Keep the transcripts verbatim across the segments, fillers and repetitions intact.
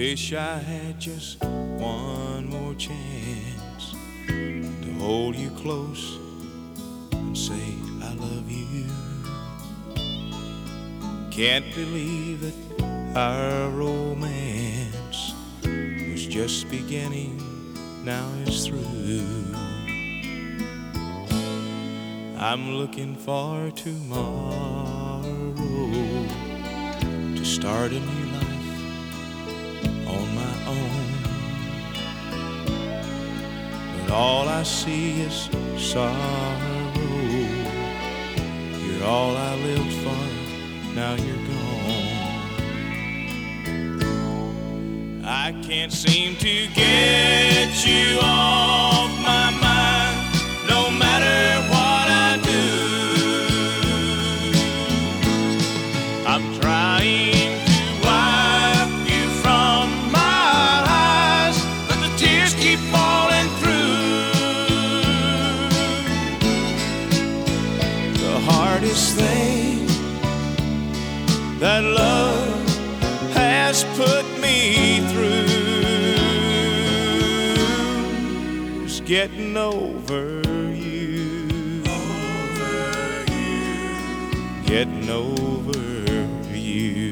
Wish I had just one more chance to hold you close and say I love you. Can't believe that our romance was just beginning, now it's through. I'm looking for tomorrow to start a new life on my own. But all I see is sorrow. You're all I lived for, now you're gone. I can't seem to get you off my mind, no matter what I do. I'm trying to wipe you from my eyes, but the tears keep falling through. The hardest thing that love has put me through is getting over you, over you, getting over you.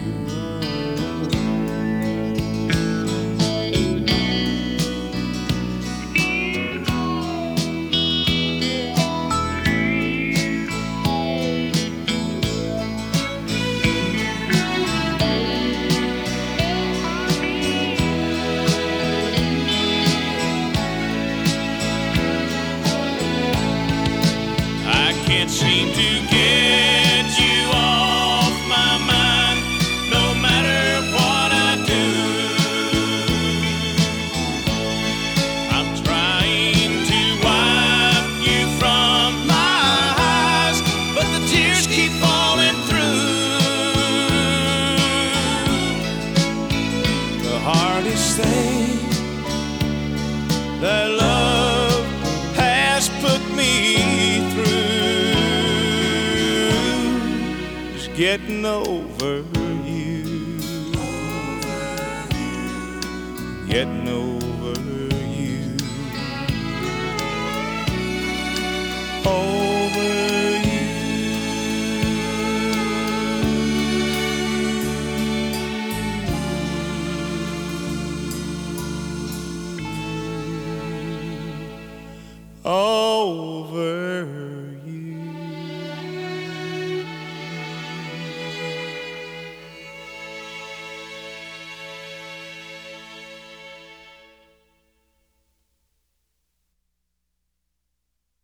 Can't seem to get you off my mind, no matter what I do. I'm trying to wipe you from my eyes, but the tears keep falling through. The hardest thing that love has put me through, getting over you, getting over you, over you. Over